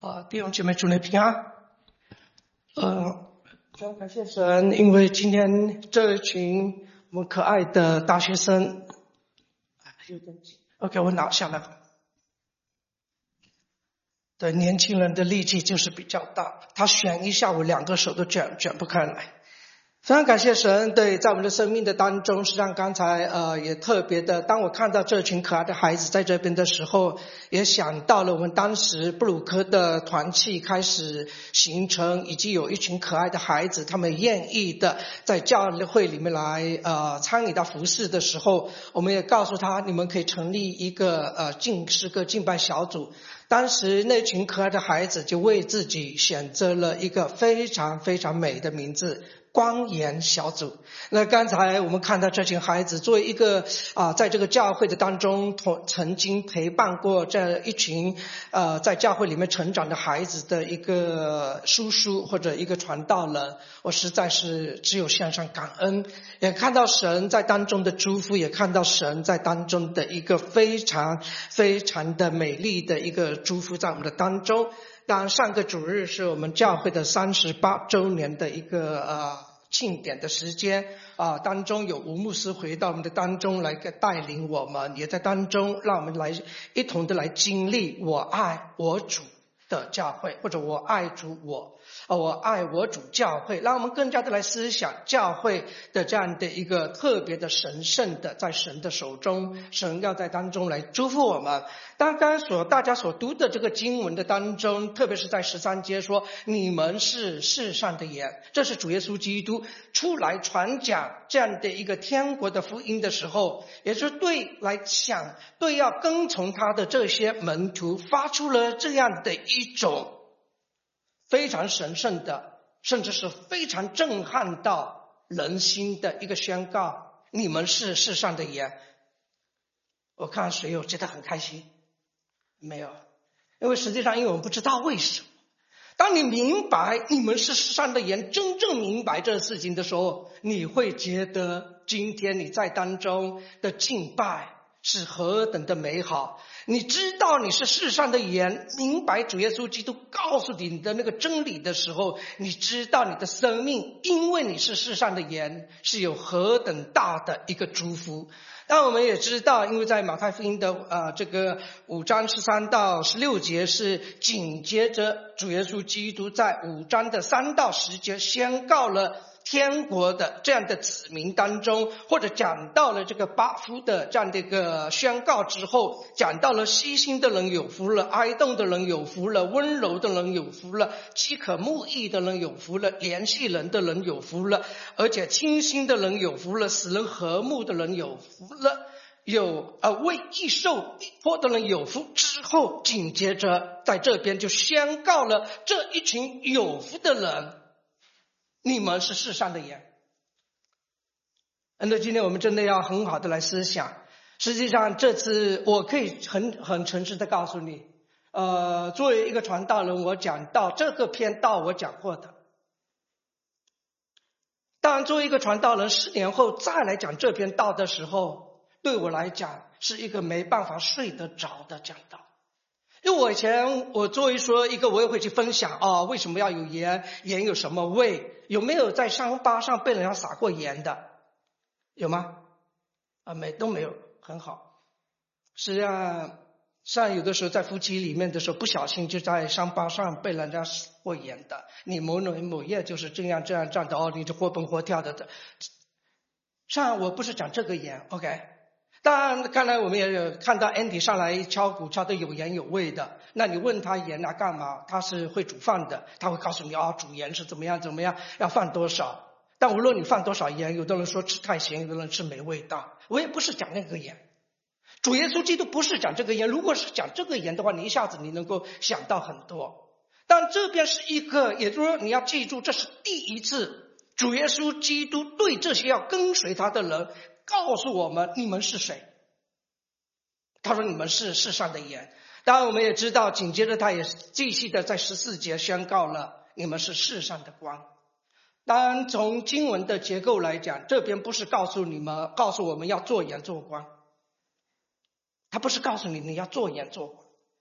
弟兄姐妹，祝你平安。非常感谢神，因为今天这群我们可爱的大学生，有点紧。OK， 我拿下来。对，年轻人的力气就是比较大，他选一下，我两个手都卷不开来。非常感谢神，对，在我们的生命的当中，实际上刚才也特别的，当我看到这群可爱的孩子在这边的时候，也想到了我们当时布鲁克的团契开始形成，以及有一群可爱的孩子，他们愿意的在教会里面来参与到服事的时候，我们也告诉他，你们可以成立一个诗歌敬拜小组。当时那群可爱的孩子就为自己选择了一个非常非常美的名字，光研小组。那刚才我们看到这群孩子作为一个在这个教会的当中曾经陪伴过这一群在教会里面成长的孩子的一个叔叔或者一个传道人，我实在是只有向上感恩，也看到神在当中的祝福，也看到神在当中的一个非常非常的美丽的一个祝福在我们的当中。当然上个主日是我们教会的38周年的一个庆典的时间当中有吴牧师回到我们的当中来带领我们，也在当中让我们来一同的来经历我爱我主的教会，或者我爱主我爱我主教会，让我们更加的来思想教会的这样的一个特别的神圣的在神的手中，神要在当中来祝福我们。刚刚大家所读的这个经文的当中，特别是在13节说你们是世上的盐，这是主耶稣基督出来传讲这样的一个天国的福音的时候，也是对要跟从他的这些门徒发出了这样的一种非常神圣的，甚至是非常震撼到人心的一个宣告，你们是世上的盐。我看谁有觉得很开心？没有，因为实际上因为我们不知道为什么。当你明白你们是世上的盐，真正明白这事情的时候，你会觉得今天你在当中的敬拜是何等的美好。你知道你是世上的盐，明白主耶稣基督告诉你的那个真理的时候，你知道你的生命因为你是世上的盐是有何等大的一个祝福。但我们也知道，因为在马太福音的这个5章13到16节是紧接着主耶稣基督在5章的3到10节宣告了天国的这样的子民当中，或者讲到了这个八福的这样的一个宣告之后，讲到了细心的人有福了，哀恸的人有福了，温柔的人有福了，饥渴慕义的人有福了，怜惜人的人有福了，而且清心的人有福了，使人和睦的人有福了，有为义受逼迫的人有福。之后紧接着在这边就宣告了这一群有福的人，你们是世上的盐。那今天我们真的要很好的来思想，实际上这次我可以很诚实的告诉你，作为一个传道人，我讲到这个篇道我讲过的。当然作为一个传道人，4年后再来讲这篇道的时候，对我来讲是一个没办法睡得着的讲道。因为我作为说一个，我也会去分享为什么要有盐，盐有什么味，有没有在伤疤上被人家撒过盐的？有吗？都没有，很好。实际上有的时候在夫妻里面的时候，不小心就在伤疤上被人家撒过盐的。你某夜就是这样的你就活蹦活跳的。上我不是讲这个盐 ，OK。当然刚才我们也有看到 Andy 上来敲鼓敲得有盐有味的，那你问他盐干嘛，他是会煮饭的，他会告诉你煮盐是怎么样要放多少。但无论你放多少盐，有的人说吃太咸，有的人吃没味道。我也不是讲那个盐，主耶稣基督不是讲这个盐，如果是讲这个盐的话，你一下子你能够想到很多。但这边是一个，也就是说你要记住，这是第一次主耶稣基督对这些要跟随他的人告诉我们，你们是谁？他说你们是世上的盐。当然我们也知道，紧接着他也继续的在14节宣告了你们是世上的光。当然从经文的结构来讲，这边不是告诉我们要做盐做光，他不是告诉你要做盐做光。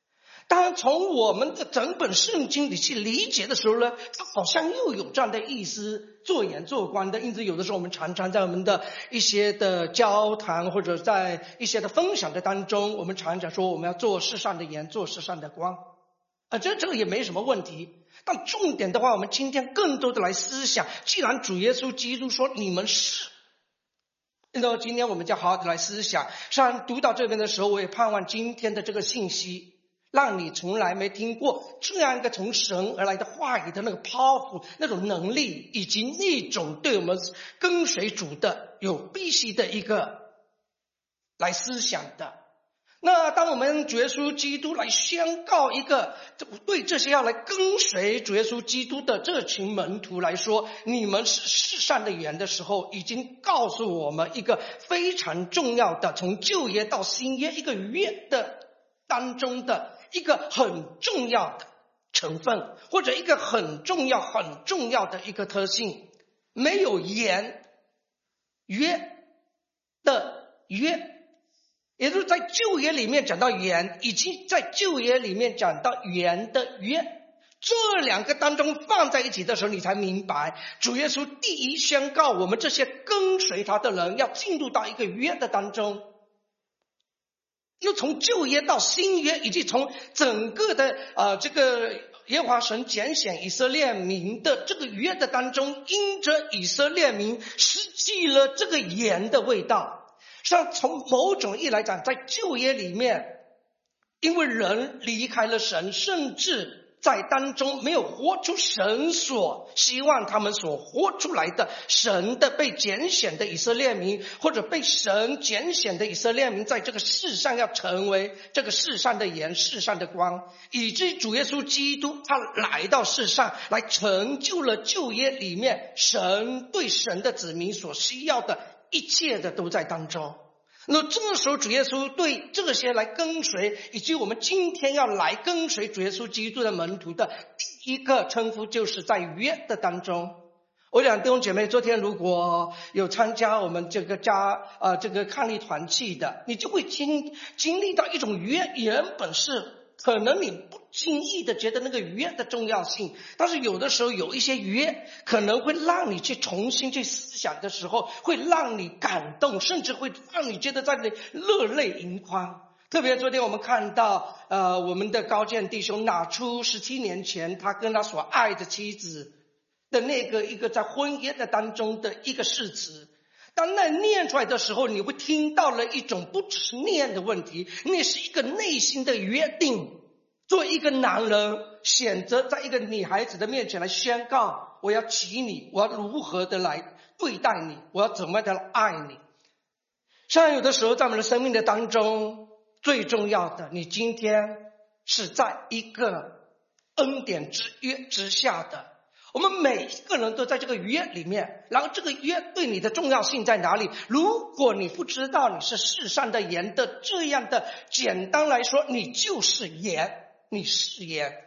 当然从我们的整本圣经里去理解的时候呢，它好像又有这样的意思，做盐做光的。因此有的时候我们常常在我们的一些的交谈或者在一些的分享的当中，我们常常说我们要做世上的盐，做世上的光这个也没什么问题。但重点的话，我们今天更多的来思想，既然主耶稣基督说你们是，那今天我们就好好的来思想。上读到这边的时候，我也盼望今天的这个信息让你从来没听过这样一个从神而来的话语的那个 powerful 那种能力，以及那种对我们跟随主的有必须的一个来思想的。那当我们主耶稣基督来宣告一个对这些要来跟随主耶稣基督的这群门徒来说，你们是世上的盐的时候，已经告诉我们一个非常重要的从旧约到新约一个约的当中的一个很重要的成分，或者一个很重要的一个特性。没有盐，约的约，也就是在旧约里面讲到盐，以及在旧约里面讲到盐的约，这两个当中放在一起的时候，你才明白主耶稣第一宣告我们这些跟随他的人要进入到一个约的当中。又从旧约到新约，以及从整个的这个耶和华神拣选以色列民的这个约的当中，因着以色列民失去了这个盐的味道。像从某种意义来讲，在旧约里面，因为人离开了神，甚至在当中没有活出神所希望他们所活出来的神的被拣选的以色列民，或者被神拣选的以色列民在这个世上要成为这个世上的盐，世上的光，以至于主耶稣基督他来到世上，来成就了旧约里面神对神的子民所需要的一切的都在当中。那这时候主耶稣对这些来跟随，以及我们今天要来跟随主耶稣基督的门徒的第一个称呼，就是在约的当中。我想弟兄姐妹，昨天如果有参加我们这个抗力团契的，你就会经历到一种约，原本是可能你不经意的觉得那个约的重要性，但是有的时候有一些约可能会让你去重新去思想的时候，会让你感动，甚至会让你觉得在那里热泪盈眶。特别昨天我们看到我们的高健弟兄拿出17年前他跟他所爱的妻子的那个一个在婚约的当中的一个誓词，当那念出来的时候，你会听到了一种不只是念的问题，那是一个内心的约定。作为一个男人选择在一个女孩子的面前来宣告，我要娶你，我要如何的来对待你，我要怎么的来爱你。像有的时候在我们的生命的当中，最重要的，你今天是在一个恩典之约之下的，我们每一个人都在这个约里面，然后这个约对你的重要性在哪里？如果你不知道你是世上的盐的，这样的简单来说，你就是盐，你是盐。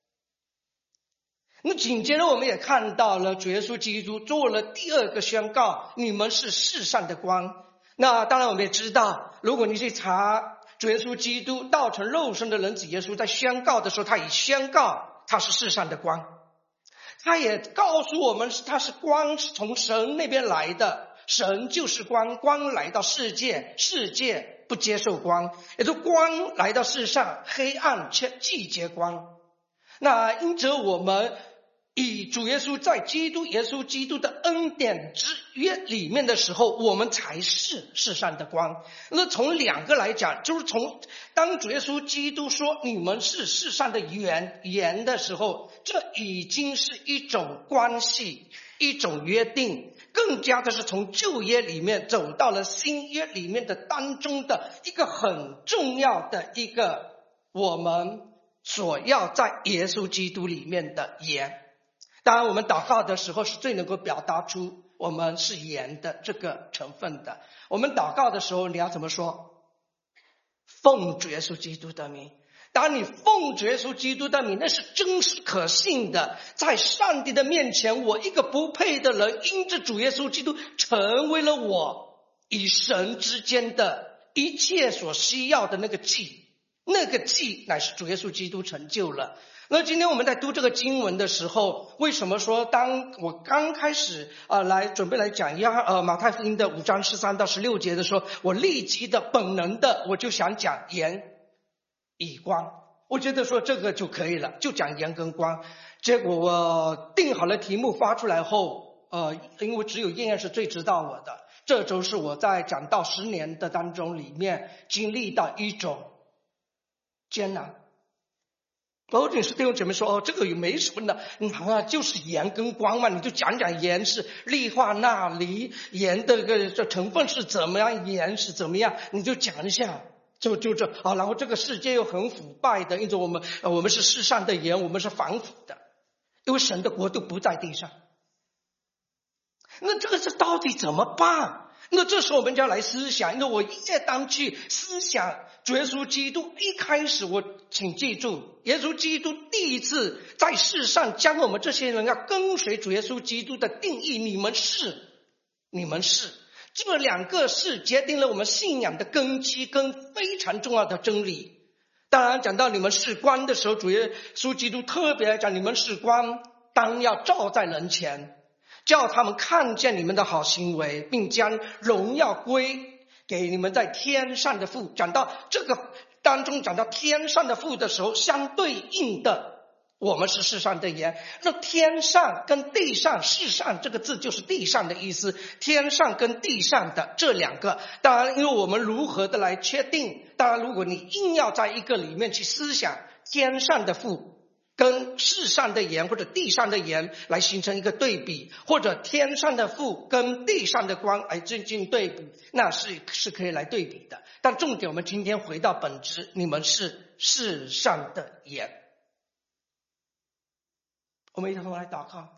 那紧接着我们也看到了主耶稣基督做了第二个宣告，你们是世上的光。那当然我们也知道，如果你去查主耶稣基督道成肉身的人子耶稣在宣告的时候，他也宣告他是世上的光，他也告诉我们他是光，是从神那边来的，神就是光，光来到世界，世界不接受光，也就光来到世上，黑暗却拒绝光。那因着我们以主耶稣在耶稣基督的恩典之约里面的时候，我们才是世上的光。那从两个来讲，就是从当主耶稣基督说你们是世上的盐的时候，这已经是一种关系，一种约定，更加的是从旧约里面走到了新约里面的当中的一个很重要的一个我们所要在耶稣基督里面的盐。当然我们祷告的时候是最能够表达出我们是盐的这个成分的。我们祷告的时候你要怎么说？奉主耶稣基督的名。当你奉主耶稣基督的名，那是真实可信的，在上帝的面前，我一个不配的人，因着主耶稣基督成为了我与神之间的一切所需要的那个祭。 那个祭乃是主耶稣基督成就了。那今天我们在读这个经文的时候，为什么说当我刚开始来准备来讲马太福音的5章13到16节的时候，我立即的本能的我就想讲盐以光，我觉得说这个就可以了，就讲盐跟光。结果我定好了题目发出来后，因为只有燕燕是最知道我的，这周是我在讲道10年的当中里面经历到一种艰难。有点是弟兄姐妹说这个也没什么的，就是盐跟光嘛，你就讲讲盐是氯化钠离，盐的这成分是怎么样，盐是怎么样，你就讲一下，就这然后这个世界又很腐败的，因为我们是世上的盐，我们是反腐的，因为神的国度不在地上。那这个是到底怎么办？那这时候我们就要来思想，因为我越当去思想主耶稣基督一开始，请记住，耶稣基督第一次在世上将我们这些人要跟随主耶稣基督的定义，你们是这2个是决定了我们信仰的根基跟非常重要的真理。当然讲到你们是光的时候，主耶稣基督特别来讲，你们是光，当要照在人前，叫他们看见你们的好行为，并将荣耀归给你们在天上的父。讲到这个当中，讲到天上的父的时候，相对应的我们是世上的盐。那天上跟地上，世上这个字就是地上的意思，天上跟地上的这2个，当然因为我们如何的来确定，当然如果你硬要在一个里面去思想天上的父跟世上的盐或者地上的盐来形成一个对比，或者天上的父跟地上的光来进行对比，那是可以来对比的。但重点我们今天回到本质，你们是世上的盐。我们一同来祷告。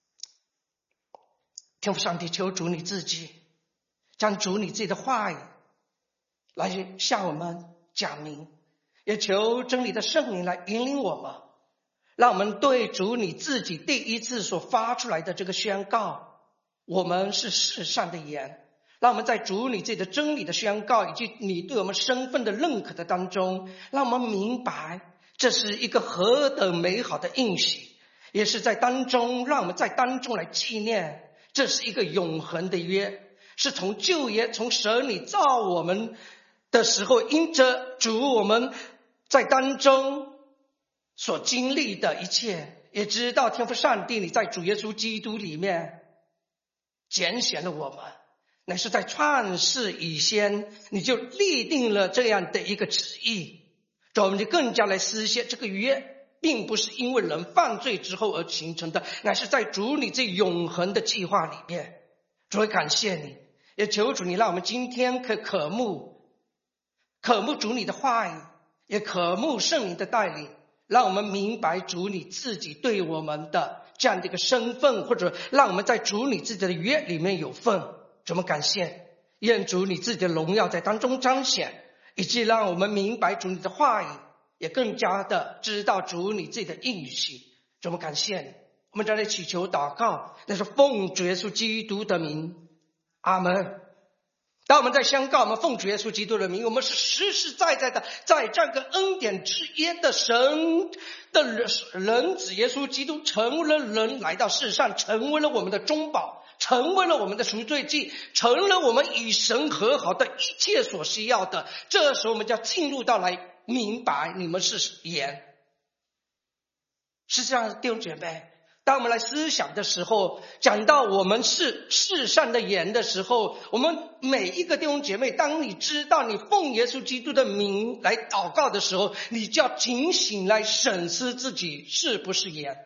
天父上帝，求主你自己将主你自己的话语来向我们讲明，也求真理的圣灵来引领我们，让我们对主你自己第一次所发出来的这个宣告，我们是世上的盐，让我们在主你自己的真理的宣告以及你对我们身份的认可的当中，让我们明白这是一个何等美好的应许，也是在当中让我们在当中来纪念，这是一个永恒的约，是从旧约从神你造我们的时候，因着主我们在当中所经历的一切，也知道天父上帝你在主耶稣基督里面拣选了我们，乃是在创世以先你就立定了这样的一个旨意，我们就更加来思想这个约并不是因为人犯罪之后而形成的，乃是在主你这永恒的计划里面。主，感谢你，也求主你让我们今天可渴慕主你的话语，也渴慕圣灵的带领，让我们明白主你自己对我们的这样的一个身份，或者让我们在主你自己的约里面有份。主，我们感谢，愿主你自己的荣耀在当中彰显，以及让我们明白主你的话语，也更加的知道主你自己的应许。主，我们感谢你，我们在这里祈求祷告，那是奉主耶稣基督的名，阿们。当我们在宣告我们奉主耶稣基督的名，我们是实实在在的在这个恩典之约的神的人子耶稣基督成为了人来到世上，成为了我们的中保，成为了我们的赎罪祭，成了我们与神和好的一切所需要的。这时候我们就要进入到来明白你们是盐。实际上弟兄姐妹，当我们来思想的时候，讲到我们是世上的盐的时候，我们每一个弟兄姐妹，当你知道你奉耶稣基督的名来祷告的时候，你就要警醒来审视自己是不是盐。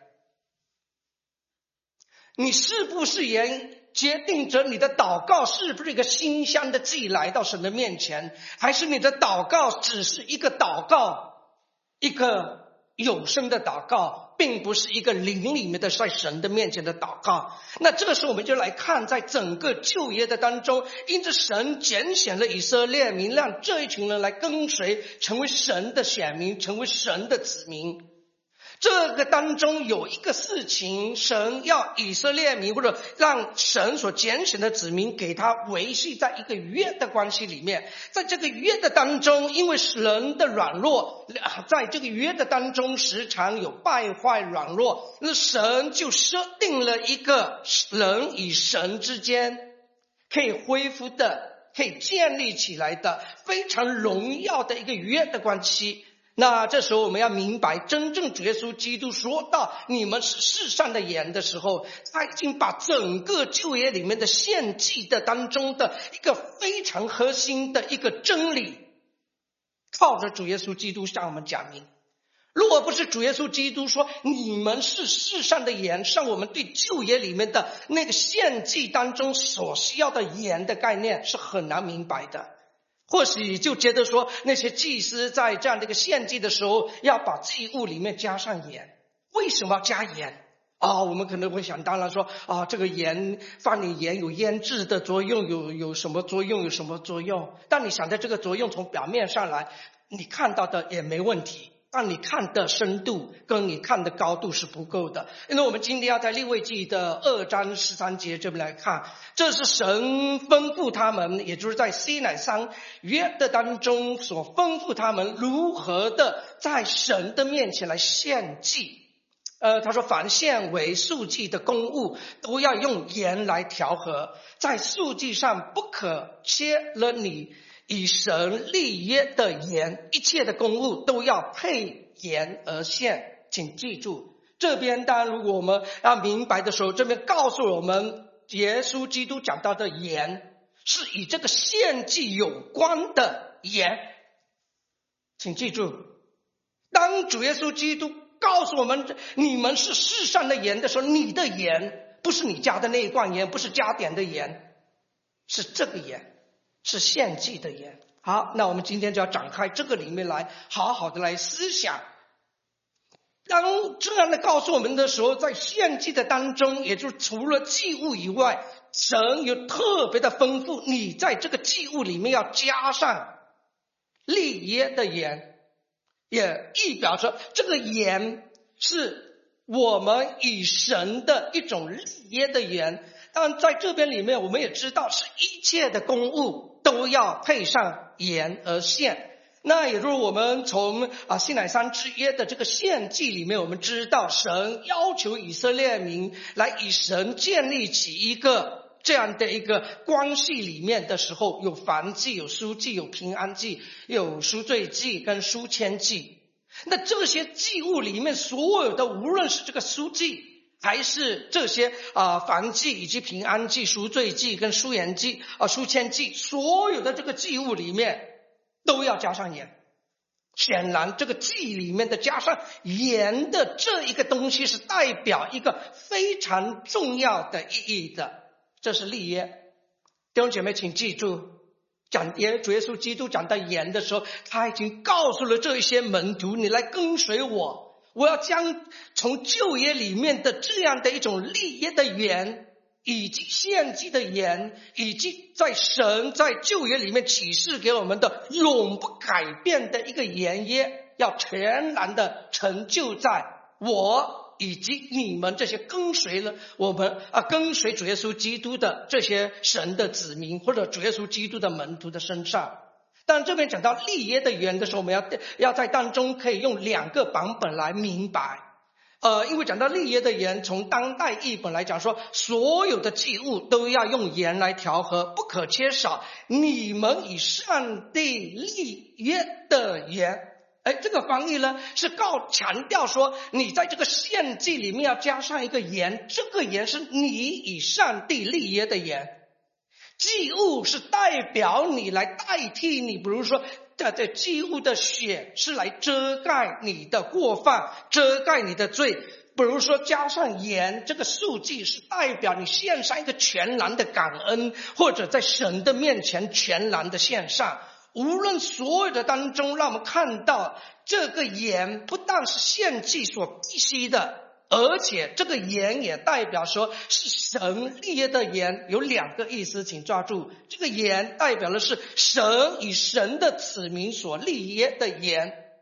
你是不是盐决定着你的祷告是不是一个馨香的祭来到神的面前，还是你的祷告只是一个祷告，一个有声的祷告，并不是一个灵里面的在神的面前的祷告。那这个时候我们就来看，在整个旧约的当中，因着神拣选了以色列民，让这一群人来跟随，成为神的选民，成为神的子民。 这个当中有一个事情，神要以色列民或者让神所拣选的子民给他维系在一个约的关系里面。在这个约的当中，因为人的软弱，在这个约的当中时常有败坏软弱，那神就设定了一个人与神之间可以恢复的，可以建立起来的非常荣耀的一个约的关系。那这时候我们要明白，真正主耶稣基督说到你们是世上的盐的时候，他已经把整个旧约里面的献祭的当中的一个非常核心的一个真理，靠着主耶稣基督向我们讲明。如果不是主耶稣基督说你们是世上的盐，像我们对旧约里面的那个献祭当中所需要的盐的概念是很难明白的。或许就觉得说那些祭司在这样的一个献祭的时候要把祭物里面加上盐，为什么要加盐我们可能会想当然说这个盐放点盐有腌制的作用，有什么作用有什么作用，但你想的这个作用从表面上来你看到的也没问题，但你看的深度跟你看的高度是不够的。因为我们今天要在利未记的2章13节这边来看，这是神吩咐他们，也就是在西乃山约的当中所吩咐他们如何的在神的面前来献祭。他说凡献为素祭的公物都要用盐来调和，在素祭上不可切了你以神立约的盐，一切的公物都要配盐而献。请记住，这边当然如果我们要明白的时候，这边告诉我们耶稣基督讲到的盐是与这个献祭有关的盐。请记住，当主耶稣基督告诉我们你们是世上的盐的时候，你的盐不是你加的那一罐盐，不是加点的盐，是这个盐，是献祭的盐。好，那我们今天就要展开这个里面来好好的来思想。当这样的告诉我们的时候，在献祭的当中，也就是除了祭物以外，神有特别的吩咐，你在这个祭物里面要加上立约的盐，也意表着这个盐是我们与神的一种立约的盐。但在这边里面我们也知道，是一切的公物都要配上盐而献。那也就是我们从西乃山之约的这个献祭里面，我们知道神要求以色列民来与神建立起一个这样的一个关系里面的时候，有燔祭，有赎祭，有平安祭，有赎罪祭跟赎愆祭。那这些祭物里面所有的，无论是这个赎祭还是这些燔祭以及平安祭、赎罪祭跟赎愆祭赎愆祭，所有的这个祭物里面都要加上盐。显然这个祭里面的加上盐的这一个东西是代表一个非常重要的意义的，这是立约。弟兄姐妹请记住，主耶稣基督讲到盐的时候，他已经告诉了这些门徒，你来跟随我，我要将从旧约里面的这样的一种立约的盐，以及献祭的盐，以及在神在旧约里面启示给我们的永不改变的一个盐约，要全然的成就在我以及你们这些跟随了我们跟随主耶稣基督的这些神的子民，或者主耶稣基督的门徒的身上。但这边讲到立约的盐的时候，我们要在当中可以用2个版本来明白。因为讲到立约的盐，从当代译本来讲说，所有的祭物都要用盐来调和，不可缺少你们与上帝立约的盐。这个翻译呢是强调说，你在这个献祭里面要加上一个盐，这个盐是你与上帝立约的盐。祭物是代表你，来代替你，比如说这祭物的血是来遮盖你的过犯，遮盖你的罪。比如说加上盐，这个素祭是代表你献上一个全然的感恩，或者在神的面前全然的献上。无论所有的当中，让我们看到这个盐不但是献祭所必须的，而且这个盐也代表说是神立约的盐。有2个意思，请抓住。这个盐代表的是神与神的子民所立约的盐。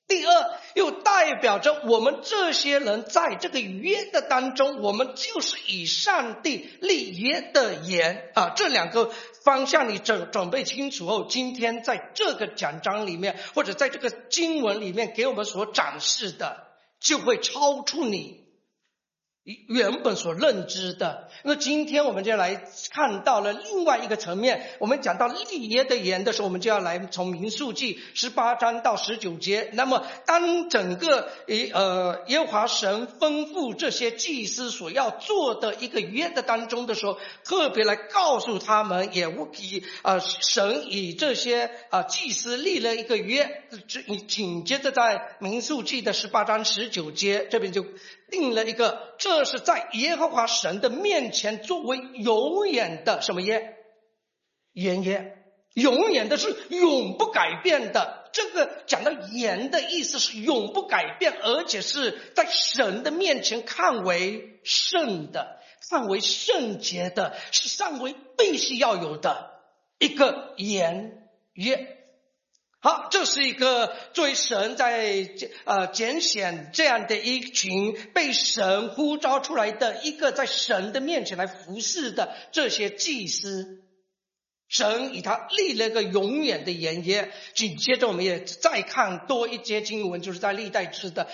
第二，又代表着我们这些人在这个约的当中，我们就是以上帝立约的言啊，这两个方向你准备清楚后，今天在这个讲章里面，或者在这个经文里面给我们所展示的，就会超出你原本所认知的。那今天我们就来看到了另外一个层面，我们讲到立约的言的时候，我们就要来从民数记18章到19节。那么当整个耶和华神吩咐这些祭司所要做的一个约的当中的时候，特别来告诉他们，也神以这些祭司立了一个约，紧接着在民数记的18章19节这边就定了一个，这是在耶和华神的面前作为永远的什么约？原约，永远的是永不改变的。这个讲到言的意思是永不改变，而且是在神的面前看为圣的，看为圣洁的，是上为必须要有的一个言约。好，这是一个作为神在拣选这样的一群被神呼召出来的一个在神的面前来服侍的这些祭司，神以他立了一个永远的言约。紧接着我们也再看多一节经文，就是在历代志的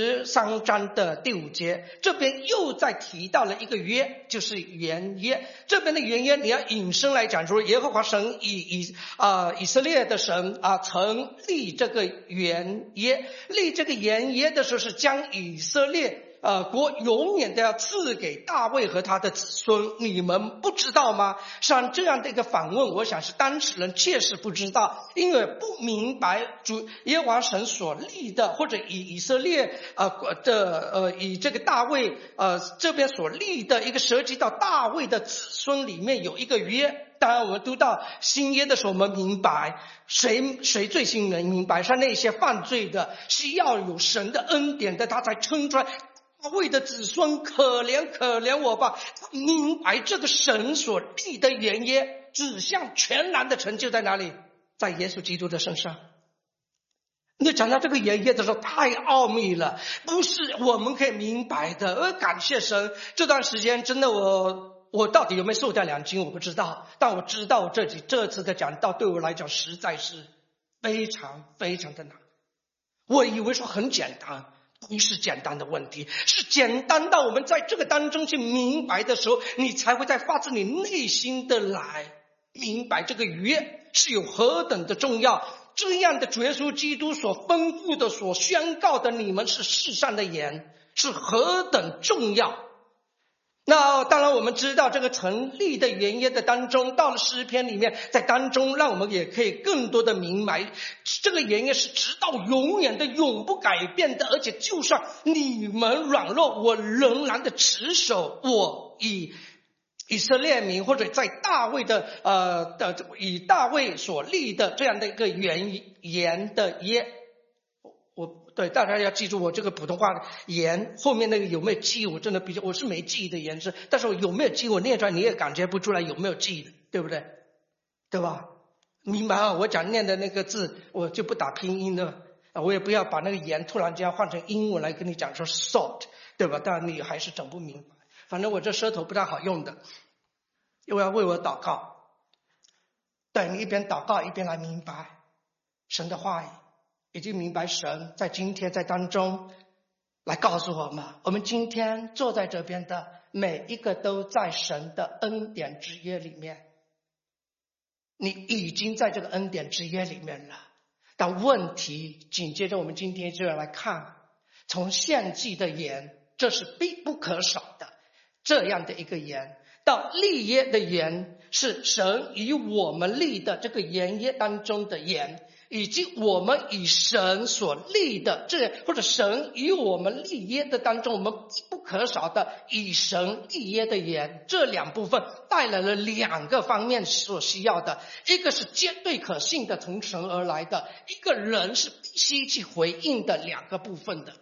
13章的第5节，这边又再提到了一个约，就是原约。这边的原约你要引申来讲，说耶和华神以色列的神曾立这个原约，立这个原约的时候是将以色列国永远都要赐给大卫和他的子孙，你们不知道吗？像这样的一个反问，我想是当事人确实不知道，因为不明白主耶和华神所立的，或者以色列以这个大卫这边所立的一个涉及到大卫的子孙里面有一个约。当然我们读到新约的时候，我们明白谁最新能明白，像那些犯罪的是要有神的恩典的，他才称出来大卫的子孙可怜可怜我吧。明白这个神所立的原约指向全然的成就在哪里？在耶稣基督的身上。你讲到这个原约的时候太奥秘了，不是我们可以明白的。而感谢神，这段时间真的我到底有没有瘦掉2斤我不知道，但我知道这次的讲道对我来讲实在是非常非常的难。我以为说很简单，不是简单的问题，是简单到我们在这个当中去明白的时候，你才会在发自你内心的来明白这个约是有何等的重要。这样的主耶稣基督所吩咐的，所宣告的，你们是世上的盐，是何等重要。那当然我们知道这个成立的原约的当中，到了诗篇里面，在当中让我们也可以更多的明白，这个原约是直到永远的永不改变的，而且就算你们软弱，我仍然的持守我以色列民，或者在大卫以大卫所立的这样的一个言的约。对，大家要记住我这个普通话的言后面那个有没有记，我真的我是没记的言是，但是我有没有记我念出来你也感觉不出来有没有记的，对不对？对吧？明白啊？我讲念的那个字我就不打拼音了，我也不要把那个言突然间换成英文来跟你讲说 salt， 对吧？当然你还是整不明白，反正我这舌头不太好用的，又要为我祷告。对，你一边祷告一边来明白神的话语，已经明白神在今天在当中来告诉我们，我们今天坐在这边的每一个都在神的恩典之约里面，你已经在这个恩典之约里面了。但问题紧接着我们今天就要来看，从献祭的言，这是必不可少的这样的一个言，到立约的言，是神与我们立的这个言约当中的言，以及我们与神所立的或者神与我们立约的当中，我们必不可少的与神立约的言，这两部分带来了2个方面所需要的，一个是绝对可信的从神而来的，一个人是必须去回应的2个部分的。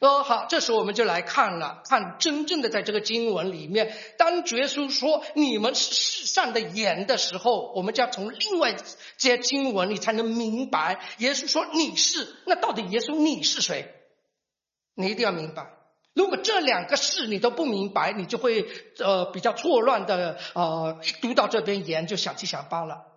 好，这时候我们就来看真正的在这个经文里面，当主耶稣说你们是世上的盐的时候，我们就要从另外这些经文里才能明白，耶稣说你是，那到底耶稣你是谁？你一定要明白。如果这两个事你都不明白，你就会比较错乱的读到这边盐就想七想八了。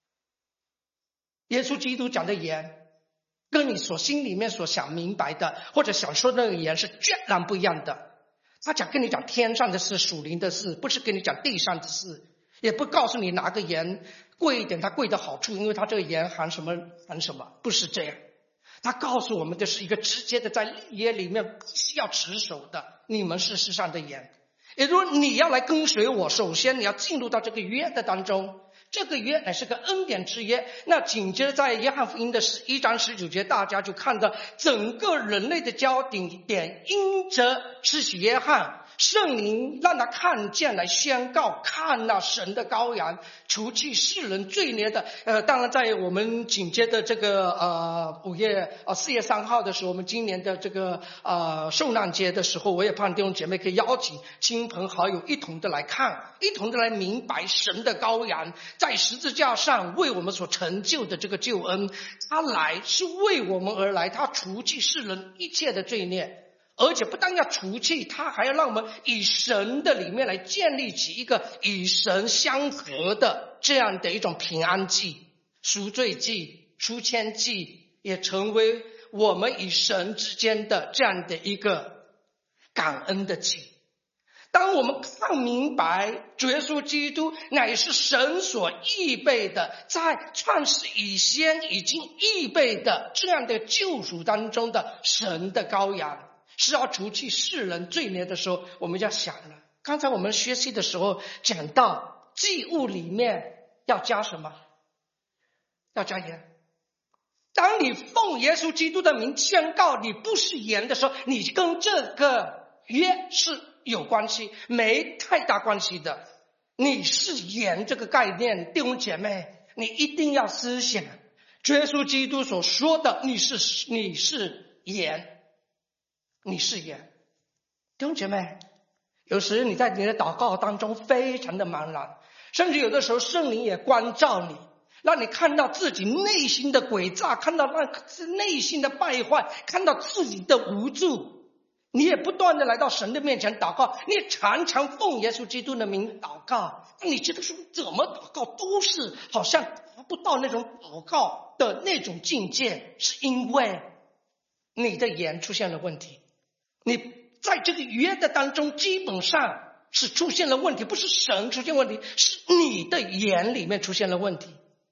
耶稣基督讲的盐跟你心里面所想明白的或者想说的那个盐是截然不一样的。他跟你讲天上的事，属灵的事，不是跟你讲地上的事，也不告诉你哪个盐贵一点，它贵的好处，因为它这个盐含什么，不是这样。他告诉我们的是一个直接的，在立约里面必须要持守的，你们是世上的盐。也就是说你要来跟随我，首先你要进入到这个约的当中，这个约乃是个恩典之约。那紧接着在约翰福音的11章19节，大家就看到整个人类的焦点因着施洗约翰，圣灵让他看见来宣告，看那神的羔羊，除去世人罪孽的。当然在我们紧接着这个4月3号的时候，我们今年的这个受难节的时候，我也盼弟兄姐妹可以邀请亲朋好友一同的来看，一同的来明白神的羔羊在十字架上为我们所成就的这个救恩。他来是为我们而来，他除去世人一切的罪孽，而且不但要除去，他还要让我们以神的里面来建立起一个与神相合的这样的一种平安祭、赎罪祭、赎愆祭，也成为我们与神之间的这样的一个感恩的祭。当我们看明白主耶稣基督乃是神所预备的，在创世以前已经预备的这样的救赎当中的神的羔羊，是要除去世人罪孽的时候，我们要想了。刚才我们学习的时候讲到祭物里面要加什么？要加盐。当你奉耶稣基督的名宣告你不是盐的时候，你跟这个约是有关系，没太大关系的。你是盐这个概念，弟兄姐妹，你一定要思想主耶稣基督所说的你是盐，你是盐。弟兄姐妹，有时你在你的祷告当中非常的茫然，甚至有的时候圣灵也关照你，让你看到自己内心的诡诈，看到内心的败坏，看到自己的无助。你也不断的来到神的面前祷告，你也常常奉耶稣基督的名祷告，你觉得说怎么祷告都是好像达不到那种祷告的那种境界，是因为你的盐出现了问题。你在这个约的当中基本上是出现了问题，不是神出现问题，是你的盐里面出现了问题。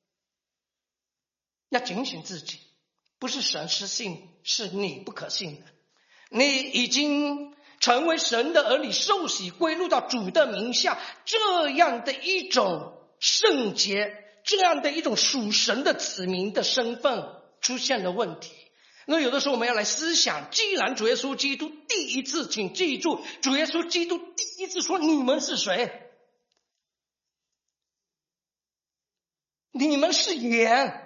要警醒自己，不是神失信，是你不可信的。你已经成为神的儿女，受洗归入到主的名下，这样的一种圣洁，这样的一种属神的子民的身份出现了问题。那有的时候我们要来思想，既然主耶稣基督第一次，请记住，主耶稣基督第一次说你们是谁？你们是盐。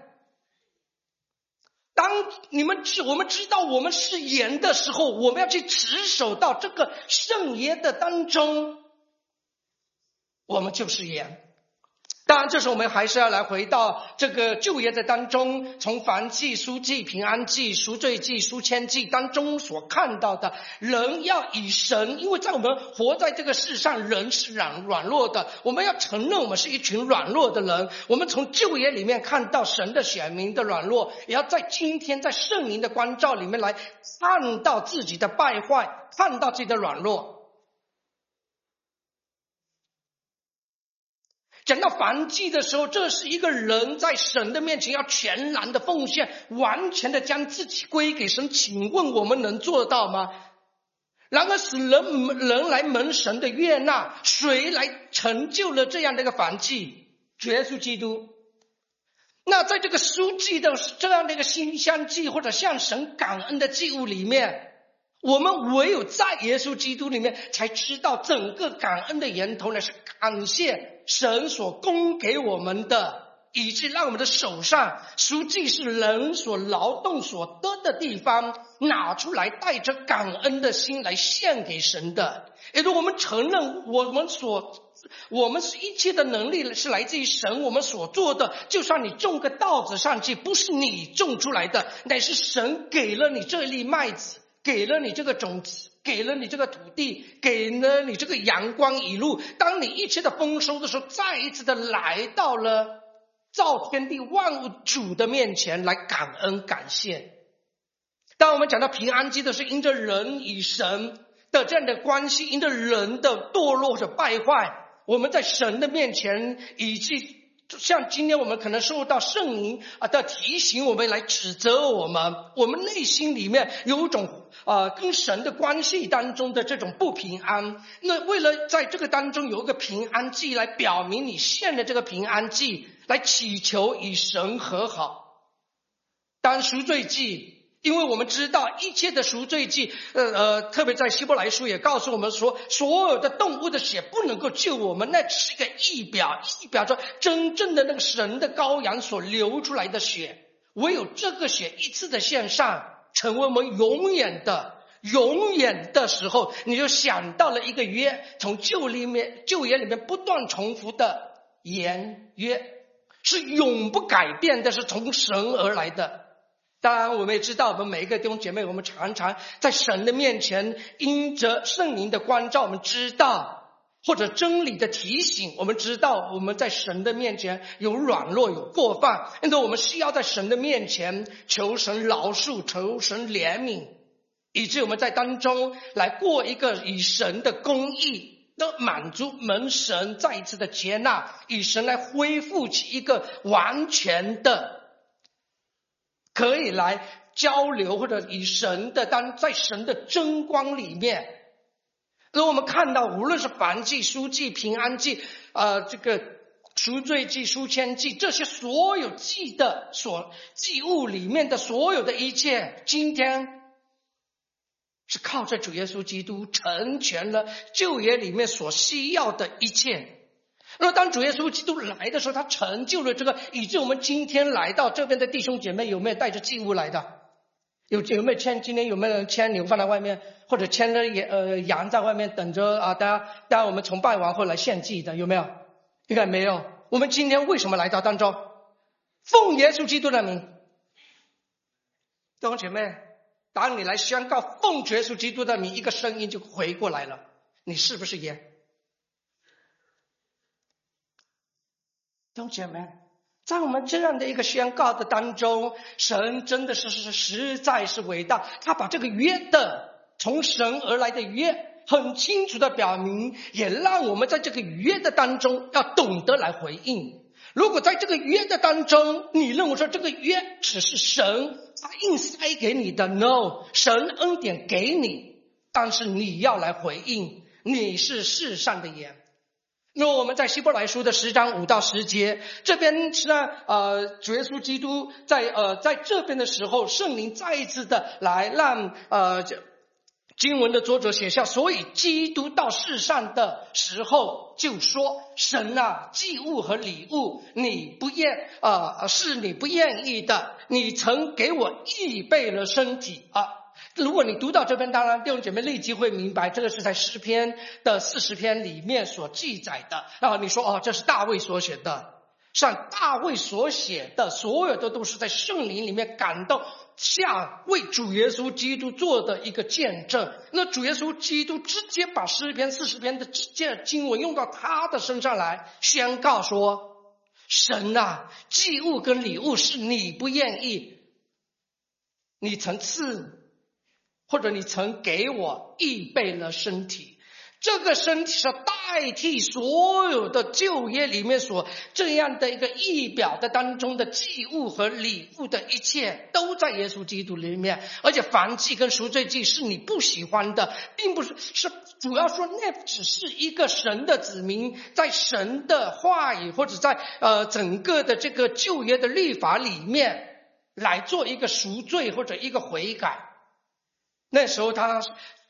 当我们知道我们是盐的时候，我们要去持守到这个圣约的当中，我们就是盐。当然这时候我们还是要来回到这个旧约的当中，从燔祭、赎祭、平安祭、赎罪祭、赎愆祭当中所看到的，人要以神，因为在我们活在这个世上，人是软弱的，我们要承认我们是一群软弱的人。我们从旧约里面看到神的选民的软弱，也要在今天在圣灵的光照里面来看到自己的败坏，看到自己的软弱。讲到燔祭的时候，这是一个人在神的面前要全然的奉献，完全的将自己归给神。请问我们能做到吗？然而使人来蒙神的悦纳，谁来成就了这样的一个燔祭？主耶稣基督。那在这个赎祭的这样的一个馨香祭或者向神感恩的祭物里面，我们唯有在耶稣基督里面才知道整个感恩的源头呢，是感谢神所供给我们的以致让我们的手上赎祭是人所劳动所得的地方拿出来，带着感恩的心来献给神的。也就是我们承认我们是一切的能力是来自于神，我们所做的，就算你种个稻子上去，不是你种出来的，乃是神给了你这粒麦子，给了你这个种子，给了你这个土地，给了你这个阳光雨露。当你一切的丰收的时候，再一次的来到了造天地万物主的面前来感恩感谢。当我们讲到平安祭的是因着人与神的这样的关系，因着人的堕落者败坏，我们在神的面前，以及像今天我们可能受到圣灵的提醒，我们来指责我们内心里面有一种跟神的关系当中的这种不平安。那为了在这个当中有一个平安祭来表明你献的这个平安祭，来祈求与神和好。当赎罪祭，因为我们知道一切的赎罪祭，特别在希伯来书也告诉我们说，所有的动物的血不能够救我们，那只是一个意表，意表着真正的那个神的羔羊所流出来的血，唯有这个血一次的献上，成为我们永远的时候，你就想到了一个约，从旧约里面不断重复的言约，是永不改变的，是从神而来的。当然我们也知道，我们每一个弟兄姐妹，我们常常在神的面前，因着圣灵的光照，我们知道，或者真理的提醒，我们知道我们在神的面前有软弱有过犯，因此我们需要在神的面前求神饶恕，求神怜悯，以致我们在当中来过一个以神的公义的满足，蒙神再一次的接纳，以神来恢复起一个完全的可以来交流，或者以神的在神的真光里面。而我们看到无论是燔祭、赎祭、平安祭，这个赎罪祭、赎愆祭，这些所有祭物里面的所有的一切，今天是靠着主耶稣基督成全了旧约里面所需要的一切。那当主耶稣基督来的时候，他成就了这个，以致我们今天来到这边的弟兄姐妹，有没有带着祭物来的？有没有今天有没有人牵牛放在外面，或者牵着羊在外面等着大家我们崇拜完后来献祭的，有没有？应该没有。我们今天为什么来到当中？奉耶稣基督的名。弟兄姐妹，当你来宣告奉耶稣基督的名，一个声音就回过来了，你是不是也？弟兄姐妹，在我们这样的一个宣告的当中，神真的是实在是伟大，他把这个约的从神而来的约很清楚的表明，也让我们在这个约的当中要懂得来回应。如果在这个约的当中，你认为说这个约只是神他硬塞给你的 ，no， 神恩典给你，但是你要来回应，你是世上的盐。那么我们在希伯来书的10章5到10节，这边是主耶稣基督在这边的时候，圣灵再一次的来让经文的作者写下，所以基督到世上的时候就说，神啊，祭物和礼物是你不愿意的，你曾给我预备了身体如果你读到这边，当然弟兄姐妹立即会明白，这个是在诗篇的40篇里面所记载的。然后你说这是大卫所写的，像大卫所写的所有的都是在圣灵里面感动下为主耶稣基督做的一个见证。那主耶稣基督直接把诗篇40篇的经文用到他的身上来宣告说，神啊，祭物跟礼物是你不愿意，你曾赐或者你曾给我预备了身体，这个身体是代替所有的旧约里面所这样的一个仪表的当中的祭物和礼物的一切都在耶稣基督里面。而且燔祭跟赎罪祭是你不喜欢的，并不是主要说那只是一个神的子民在神的话语或者在整个的这个旧约的律法里面来做一个赎罪或者一个悔改。那时候他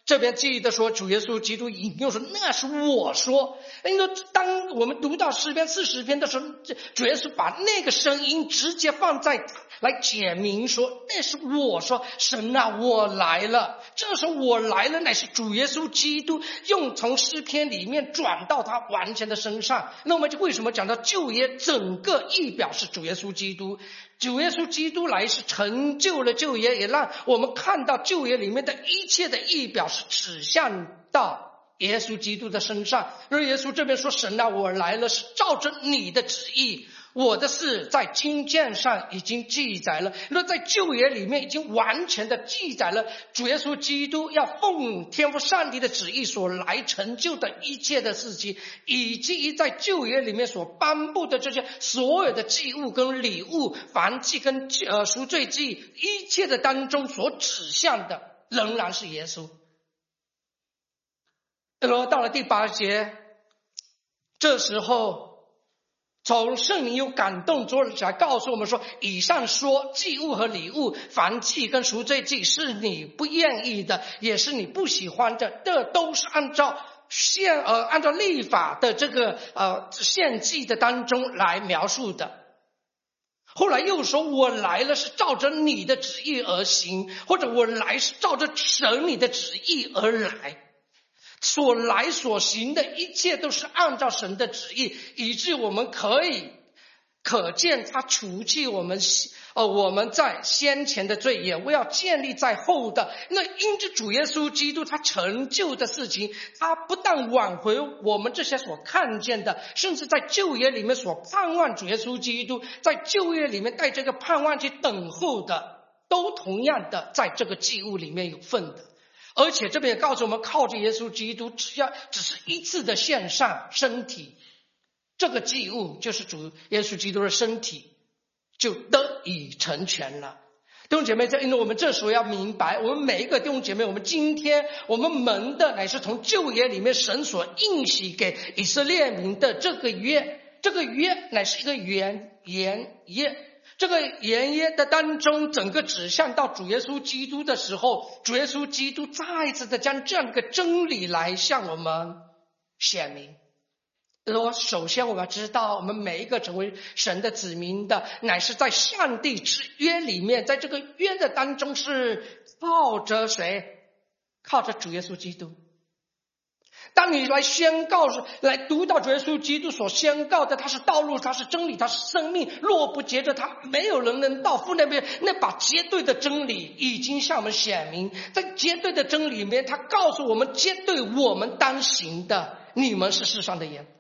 这边记得说主耶稣基督引用说那是我说。因为当我们读到诗篇40篇的时候，主耶稣把那个声音直接放在来解明说那是我说，神啊我来了。这时候我来了乃是主耶稣基督用从诗篇里面转到他完全的身上。那我们就为什么讲到旧约整个意表是主耶稣基督，主耶稣基督来是成就了旧约，也让我们看到旧约里面的一切的意表是指向到耶稣基督的身上。而耶稣这边说神啊我来了是照着你的旨意，我的事在经卷上已经记载了。那在旧约里面已经完全的记载了主耶稣基督要奉天父上帝的旨意所来成就的一切的事情，以及在旧约里面所颁布的这些所有的祭物跟礼物、燔祭跟赎罪祭，一切的当中所指向的仍然是耶稣。然后到了第8节，这时候从圣灵有感动做起来，告诉我们说以上说祭物和礼物、燔祭跟赎罪祭是你不愿意的，也是你不喜欢的，这都是按照律法的这个献祭的当中来描述的。后来又说我来了是照着你的旨意而行，或者我来是照着神你的旨意而来。所来所行的一切都是按照神的旨意，以致我们可见他除去我们在先前的罪，也为要建立在后的。那因着主耶稣基督他成就的事情，他不但挽回我们这些所看见的，甚至在旧约里面所盼望主耶稣基督在旧约里面带这个盼望去等候的，都同样的在这个祭物里面有份的。而且这边也告诉我们，靠着耶稣基督只是一次的献上身体，这个祭物就是主耶稣基督的身体，就得以成全了。弟兄姐妹，因为我们这时候要明白，我们每一个弟兄姐妹，我们今天我们蒙的乃是从旧约里面神所应许给以色列民的这个约，这个约乃是一个原约。这个原约的当中，整个指向到主耶稣基督的时候，主耶稣基督再一次的将这样一个真理来向我们显明。首先我们要知道，我们每一个成为神的子民的，乃是在上帝之约里面，在这个约的当中是靠着谁？靠着主耶稣基督。当你来宣告，来读到主耶稣基督所宣告的，他是道路，他是真理，他是生命，若不结着他，没有人能到父那边。那把绝对的真理已经向我们显明，在绝对的真理里面，他告诉我们绝对我们当行的，你们是世上的盐。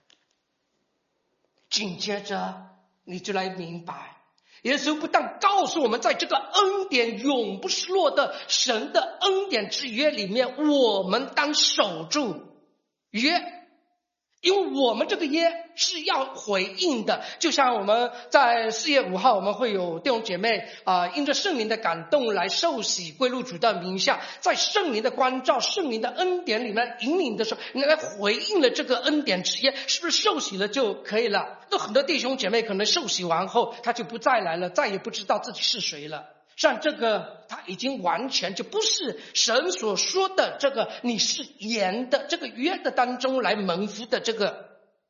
紧接着你就来明白，耶稣不但告诉我们在这个恩典永不失落的神的恩典之约里面，我们当守住约，因为我们这个约是要回应的。就像我们在4月5号我们会有弟兄姐妹因着圣灵的感动来受洗归入主的名下，在圣灵的光照、圣灵的恩典里面引领的时候，你来回应了这个恩典之约，是不是受洗了就可以了？那很多弟兄姐妹可能受洗完后他就不再来了，再也不知道自己是谁了。像这个他已经完全就不是神所说的这个你是盐的这个约的当中来蒙福的这个。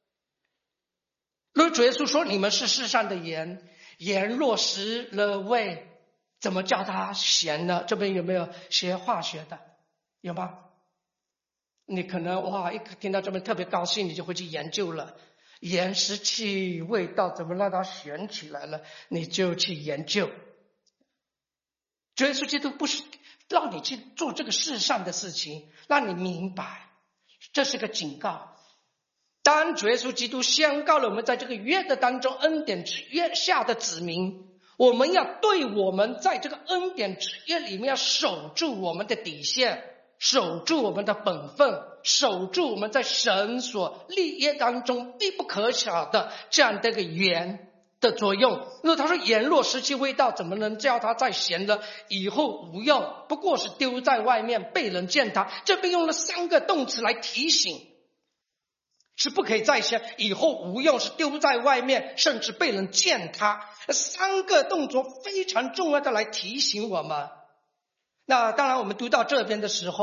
如果主耶稣说你们是世上的盐，盐若失了味，怎么叫它咸呢？这边有没有学化学的？有吗？你可能一听到这边特别高兴，你就会去研究了。盐失去味道，怎么让它咸起来了？你就去研究。主耶稣基督不是让你去做这个世上的事情，让你明白这是个警告。当主耶稣基督宣告了我们在这个约的当中恩典之约下的子民，我们要对我们在这个恩典之约里面要守住我们的底线，守住我们的本分，守住我们在神所立约当中必不可少的这样的一个盐的作用。那他说盐若失去味道，怎么能叫它再咸呢？以后无用，不过是丢在外面被人践踏。这边用了3个动词来提醒，是不可以再咸，以后无用，是丢在外面，甚至被人践踏。3个动作非常重要的来提醒我们。那当然我们读到这边的时候，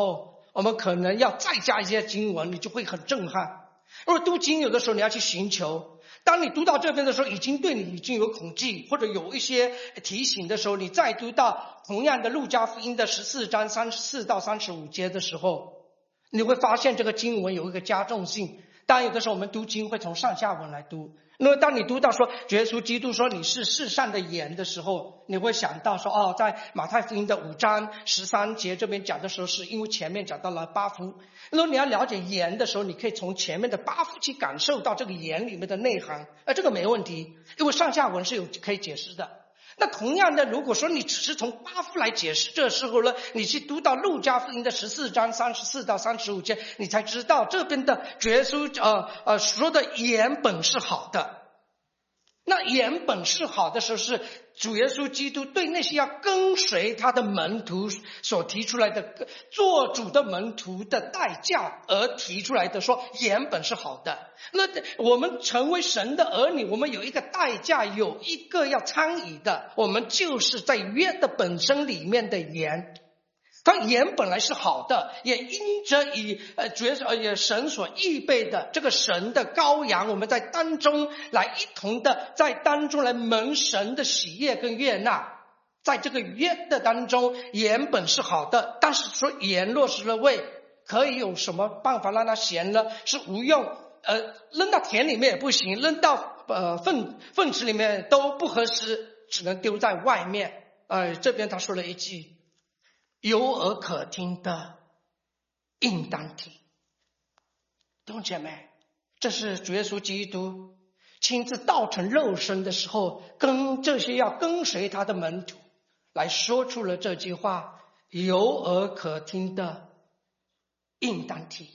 我们可能要再加一些经文，你就会很震撼。因为读经有的时候你要去寻求，当你读到这边的时候，已经对你已经有恐惧或者有一些提醒的时候，你再读到同样的路加福音的14章34到35节的时候，你会发现这个经文有一个加重性。当然有的时候我们读经会从上下文来读，那么当你读到说耶稣基督说你是世上的盐的时候，你会想到说在马太福音的5章13节这边讲的时候，是因为前面讲到了8福。如果你要了解盐的时候，你可以从前面的8福去感受到这个盐里面的内涵，这个没问题，因为上下文是有可以解释的。那同样的，如果说你只是从8福来解释，这时候呢，你去读到路加福音的14章34到35节，你才知道这边的耶稣说的盐本是好的。那盐本是好的时候，是主耶稣基督对那些要跟随他的门徒所提出来的做主的门徒的代价而提出来的，说盐本是好的。那我们成为神的儿女，我们有一个代价，有一个要参与的，我们就是在约的本身里面的盐。它盐本来是好的，也因着以神所预备的这个神的羔羊，我们在当中来一同的在当中来蒙神的喜悦跟悦纳。在这个约的当中，盐本是好的，但是说盐落实了味，可以有什么办法让它咸呢？是无用，扔到田里面也不行，扔到粪池里面都不合适，只能丢在外面。这边他说了一句，有耳可听的应当听。弟兄姐妹，这是主耶稣基督亲自道成肉身的时候，跟这些要跟随他的门徒来说出了这句话，有耳可听的应当听。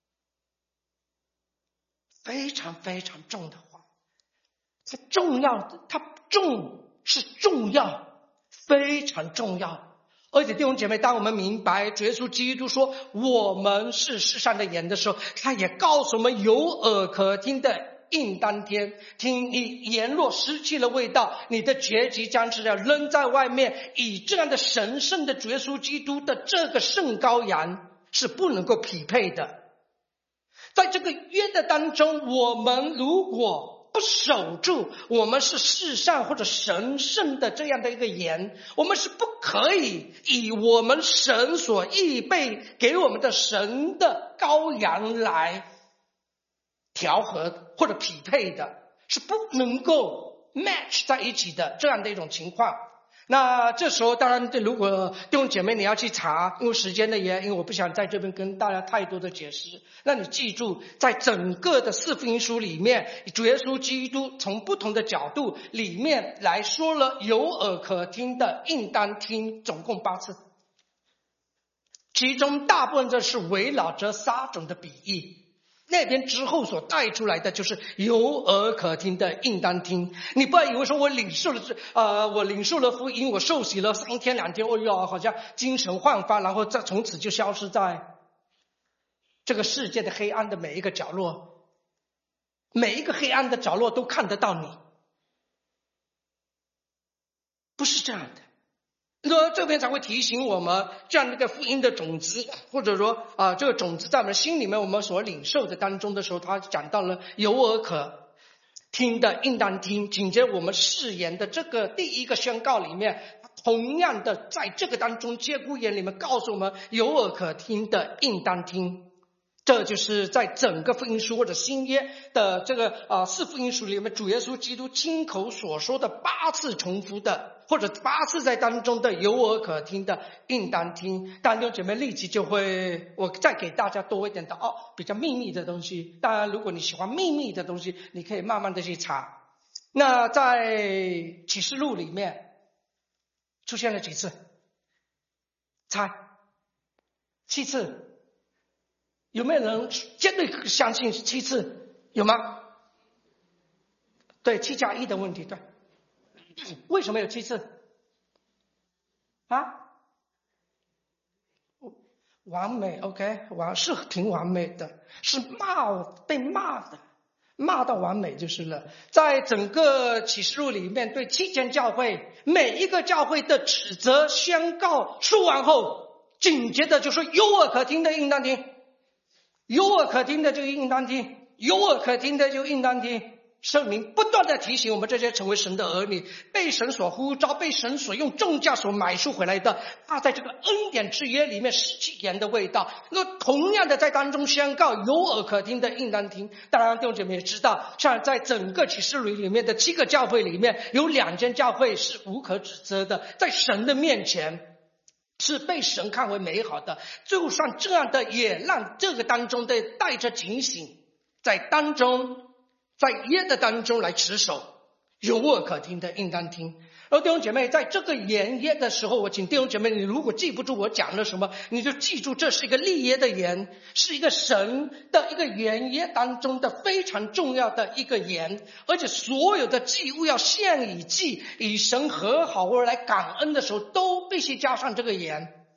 非常非常重的话，它重要，它重是重要，非常重要。而且弟兄姐妹，当我们明白主耶稣基督说我们是世上的盐的时候，他也告诉我们有耳可听的应当听。听，你盐若失去了味道，你的结局将是要扔在外面。以这样的神圣的主耶稣基督的这个圣羔羊是不能够匹配的。在这个约的当中，我们如果不守住我们是世上或者神圣的这样的一个盐，我们是不可以以我们神所预备给我们的神的羔羊来调和或者匹配的，是不能够 match 在一起的这样的一种情况。那这时候当然，如果弟兄姐妹你要去查，因为时间的原因，我不想在这边跟大家太多的解释。那你记住，在整个的四福音书里面，主耶稣基督从不同的角度里面来说了有耳可听的应当听，总共8次，其中大部分的是围绕着撒种的比喻。那边之后所带出来的就是有耳可听的应当听。你不要以为说我领受了福音，我受洗了3天2天，好像精神焕发，然后从此就消失在这个世界的黑暗的每一个角落，每一个黑暗的角落都看得到你，不是这样的。说这边才会提醒我们，这样的一个福音的种子，或者说这个种子在我们心里面我们所领受的当中的时候，他讲到了有耳可听的应当听。紧接着我们誓言的这个第一个宣告里面，同样的在这个当中节骨眼里面告诉我们有耳可听的应当听。这就是在整个福音书或者新约的这个四福音书里面，主耶稣基督亲口所说的8次重复的，或者8次在当中的有耳可听的应当听。当然弟兄姐妹立即就会，我再给大家多一点的比较秘密的东西。当然如果你喜欢秘密的东西，你可以慢慢的去查。那在启示录里面出现了几次？猜？7次。有没有人绝对相信7次？有吗？对，7+1的问题。对，为什么有7次？完美 ，OK， 是挺完美的，是被骂的，骂到完美就是了。在整个启示录里面，对7间教会每一个教会的指责宣告说完后， 紧接着就说有耳可听的应当听，有耳可听的就应当听，有耳可听的就应当听。圣灵不断的提醒我们这些成为神的儿女，被神所呼召，被神所用重价所买赎回来的，他在这个恩典之约里面失去盐的味道。那同样的在当中宣告有耳可听的应当听。当然弟兄姐妹也知道，像在整个启示录里面的7个教会里面，有2间教会是无可指责的，在神的面前是被神看为美好的。就算这样的，也让这个当中的带着警醒，在当中在约的当中来持守，有耳可听的应当听。而弟兄姐妹，在这个言约的时候，我请弟兄姐妹，你如果记不住我讲了什么，你就记住这是一个立约的言，是一个神的一个原约当中的非常重要的一个言，而且所有的祭物要献以祭，与神和好而来感恩的时候，都必须加上这个言。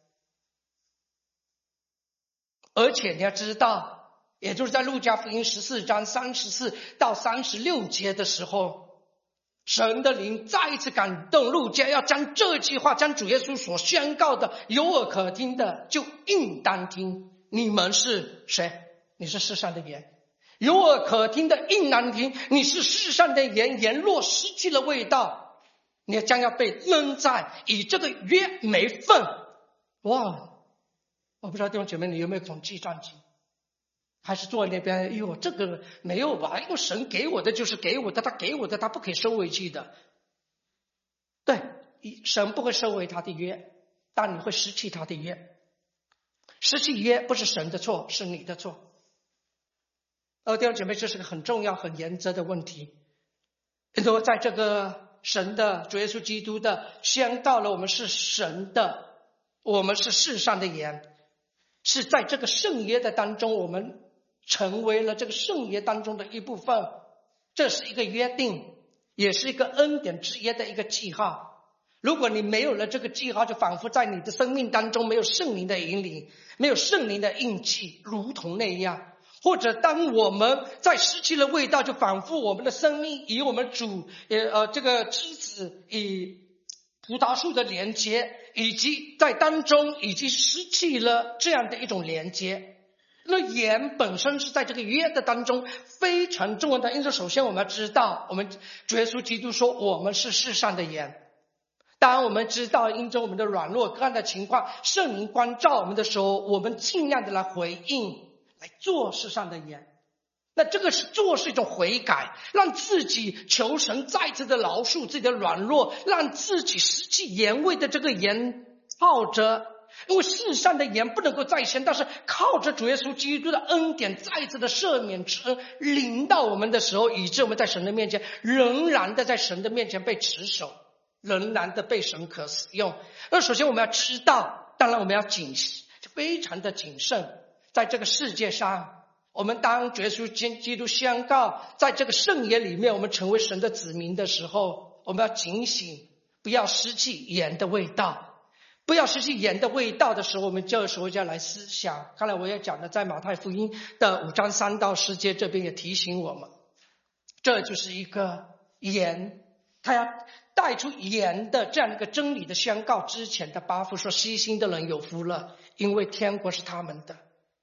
而且你要知道，也就是在路加福音14章34到36节的时候，神的灵再一次感动路加，要将这句话，将主耶稣所宣告的有耳可听的就应当听。你们是谁？你是世上的盐。有耳可听的应当听，你是世上的盐，盐若失去了味道，你将要被扔在以这个约没份。哇，我不知道弟兄姐妹你有没有统计战绩，还是坐在那边，哎呦，这个没有吧？因为神给我的就是给我的，他给我的他不可以收回去的。对，神不会收回他的约，但你会失去他的约。失去约不是神的错，是你的错。弟兄姐妹，这是个很重要很原则的问题。因为在这个神的主耶稣基督的宣告了我们是神的，我们是世上的盐，是在这个圣约的当中，我们成为了这个圣约当中的一部分。这是一个约定，也是一个恩典之约的一个记号。如果你没有了这个记号，就仿佛在你的生命当中没有圣灵的引领，没有圣灵的印记，如同那样。或者当我们在失去了味道，就仿佛我们的生命与我们主这个枝子与葡萄树的连接，以及在当中已经失去了这样的一种连接。那盐本身是在这个约的当中非常重要的。因此首先我们要知道，我们主耶稣基督说我们是世上的盐。当然我们知道，因着我们的软弱各样的情况，圣灵光照我们的时候，我们尽量的来回应，来做世上的盐。那这个是一种悔改，让自己求神再次的饶恕自己的软弱，让自己失去盐味的这个盐靠着，因为世上的盐不能够再鲜，但是靠着主耶稣基督的恩典再次的赦免之恩临到我们的时候，以致我们在神的面前仍然的在神的面前被持守，仍然的被神可使用。那首先我们要知道，当然我们要非常的谨慎。在这个世界上，我们当主耶稣基督宣告在这个圣约里面我们成为神的子民的时候，我们要警醒，不要失去盐的味道。不要失去盐的味道的时候，我们这时候就要来思想。刚才我也讲了，在马太福音的5章3到10节，这边也提醒我们，这就是一个盐，他要带出盐的这样一个真理的宣告。之前的8福说，细心的人有福了，因为天国是他们的。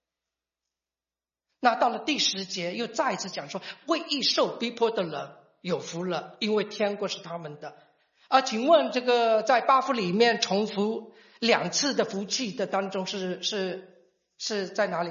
那到了第10节又再一次讲说，为义受逼迫的人有福了，因为天国是他们的。请问这个在8福里面重复2次的福气的当中是在哪里？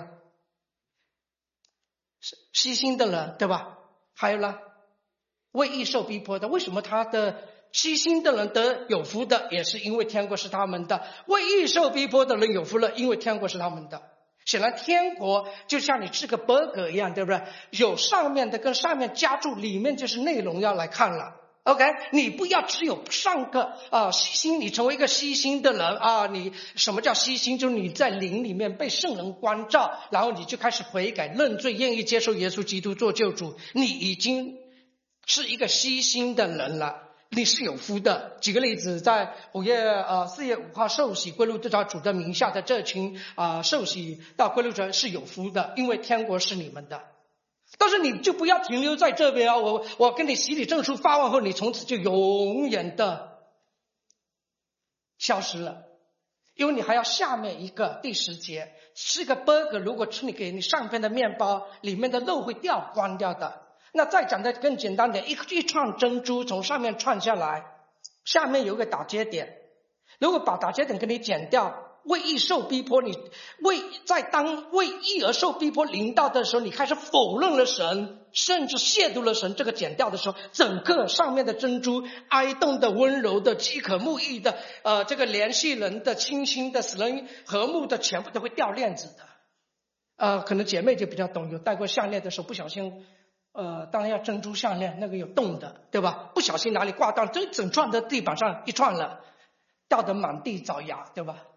是细心的人，对吧？还有呢，为义受逼迫的，为什么他的细心的人得有福的，也是因为天国是他们的；为义受逼迫的人有福了，因为天国是他们的。显然天国就像你吃个 burger 一样，对不对？有上面的跟上面加注，里面就是内容要来看了。OK， 你不要只有上个细心，你成为一个细心的人你什么叫细心？就是你在灵里面被圣人光照，然后你就开始悔改认罪，愿意接受耶稣基督做救主，你已经是一个细心的人了，你是有福的。举个例子，在4月5号受洗归入对照主的名下的这群受洗到归入者是有福的，因为天国是你们的。但是你就不要停留在这边我跟你洗礼证书发完后，你从此就永远的消失了。 因为你还要下面一个第10节，吃个 burger， 如果吃你给你上边的面包，里面的肉会掉光掉的。那再讲的更简单点，一串珍珠从上面串下来，下面有个打结点，如果把打结点给你剪掉，为义受逼迫，你当为义而受逼迫临到的时候，你开始否认了神，甚至亵渎了神，这个剪掉的时候，整个上面的珍珠，哀动的、温柔的、饥渴慕义的，这个联系人的、清新的、使人和睦的，全部都会掉链子的。可能姐妹就比较懂，有戴过项链的时候不小心，当然要珍珠项链，那个有洞的，对吧？不小心哪里挂断，这整串的地板上一串了，掉得满地找牙，对吧？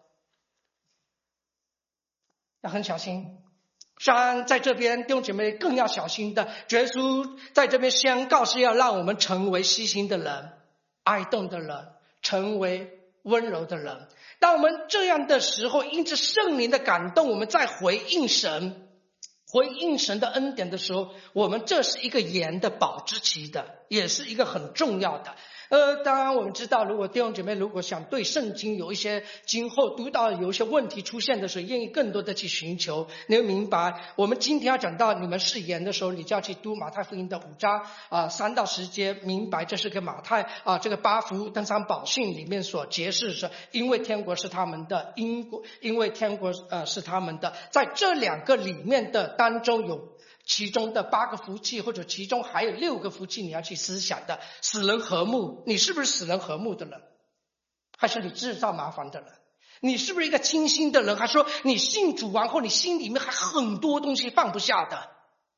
要很小心。在这边弟兄姐妹更要小心的，耶稣在这边宣告是要让我们成为细心的人，爱动的人，成为温柔的人。当我们这样的时候，因着圣灵的感动，我们在回应神的恩典的时候，我们这是一个盐的保质期的，也是一个很重要的。当然我们知道，如果弟兄姐妹如果想对圣经有一些今后读到有一些问题出现的时候，愿意更多的去寻求，你会明白我们今天要讲到你们是盐的时候，你就要去读马太福音的5章3到10节，明白这是个马太这个8福登山宝训里面所揭示是因为天国是他们的，因为天国是他们的。在这2个里面的当中，有其中的8个福气，或者其中还有6个福气你要去思想的。使人和睦，你是不是使人和睦的人，还是你制造麻烦的人？你是不是一个清心的人，还是说你信主完后你心里面还很多东西放不下的？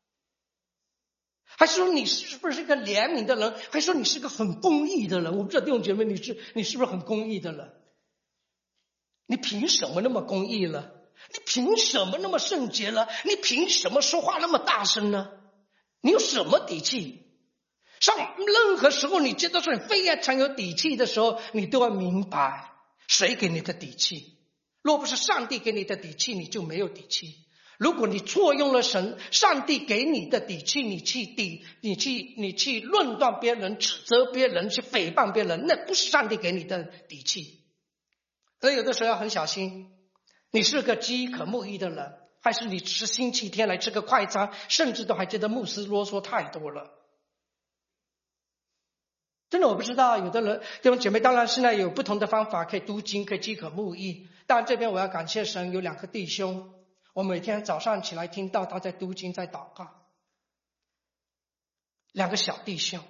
还是说你是不是一个怜悯的人，还是说你是个很公义的人？我不知道弟兄姐妹你是不是很公义的人？你凭什么那么公义了？你凭什么那么圣洁了？你凭什么说话那么大声呢？你有什么底气？上任何时候你觉得说你非常有底气的时候，你都要明白谁给你的底气。若不是上帝给你的底气，你就没有底气。如果你错用了上帝给你的底气，你去论断别人、指责别人、去诽谤别人，那不是上帝给你的底气。所以有的时候要很小心，你是个饥渴慕义的人，还是你只是星期天来吃个快餐，甚至都还觉得牧师啰嗦太多了。真的我不知道，有的人弟兄姐妹当然现在有不同的方法可以读经，可以饥渴慕义。但这边我要感谢神，有2个弟兄，我每天早上起来听到他在读经，在祷告。2个小弟兄，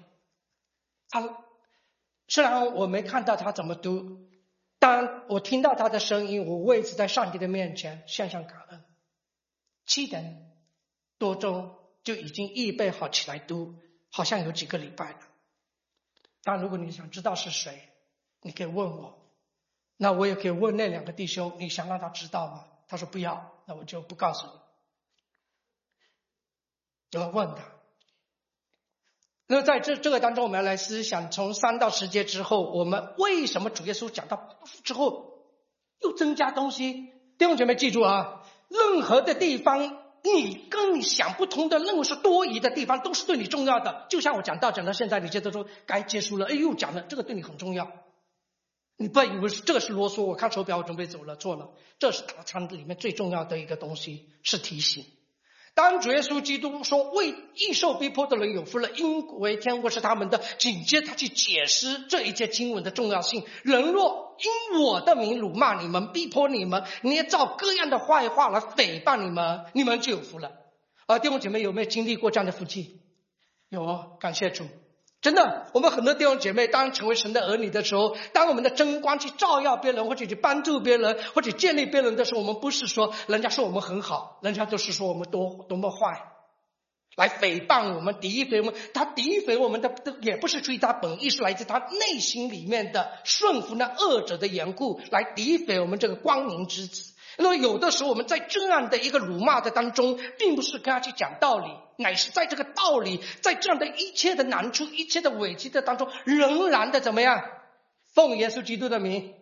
虽然我没看到他怎么读，但我听到他的声音，我为此在上帝的面前献上感恩。7点多钟就已经预备好起来读，好像有几个礼拜了。当然如果你想知道是谁，你可以问我，那我也可以问那2个弟兄，你想让他知道吗？他说不要，那我就不告诉你。我问他。那在这个当中，我们要来思想，从3到10节之后，我们为什么主耶稣讲到之后又增加东西？弟兄姐妹记住啊，任何的地方你跟你想不通的，认为是多余的地方，都是对你重要的。就像我讲到现在，你觉得说该结束了，哎呦讲了这个对你很重要，你不要以为这个是啰嗦，我看手表我准备走了，错了，这是大餐里面最重要的一个东西，是提醒。当主耶稣基督说为义受逼迫的人有福了，因为天国是他们的，紧接着他去解释这一节经文的重要性。人若因我的名辱骂你们，逼迫你们，捏造各样的坏话来诽谤你们，你们就有福了。弟兄姐妹有没有经历过这样的福气？有哦，感谢主。真的，我们很多弟兄姐妹当成为神的儿女的时候，当我们的真光去照耀别人，或者去帮助别人，或者建立别人的时候，我们不是说人家说我们很好，人家就是说我们多么坏，来诽谤我们、诋毁我们。他诋毁我们的也不是出于他本意，是来自他内心里面的顺服那恶者的缘故，来诋毁我们这个光明之子。因为有的时候我们在这样的一个辱骂的当中，并不是跟他去讲道理，乃是在这个道理，在这样的一切的难处、一切的委屈的当中，仍然的怎么样，奉耶稣基督的名，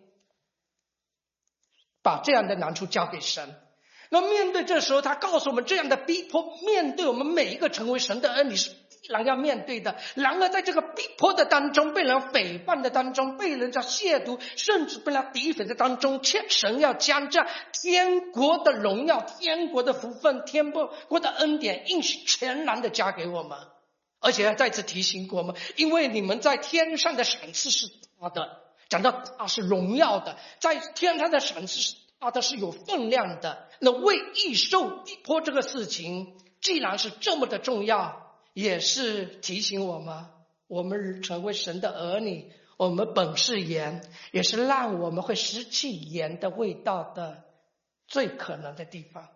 把这样的难处交给神。那面对这时候，他告诉我们这样的逼迫，面对我们每一个成为神的儿女是然要面对的。然而在这个逼迫的当中，被人诽谤的当中，被人家亵渎，甚至被人诋毁的当中，神要将这天国的荣耀、天国的福分、天国的恩典应许全然的加给我们。而且要再次提醒我们，因为你们在天上的赏赐是大的，讲到大是荣耀的，在天上的赏赐是大的，是有分量的。那为义受逼迫这个事情，既然是这么的重要，也是提醒我们，我们成为神的儿女，我们本是盐，也是让我们会失去盐的味道的最可能的地方。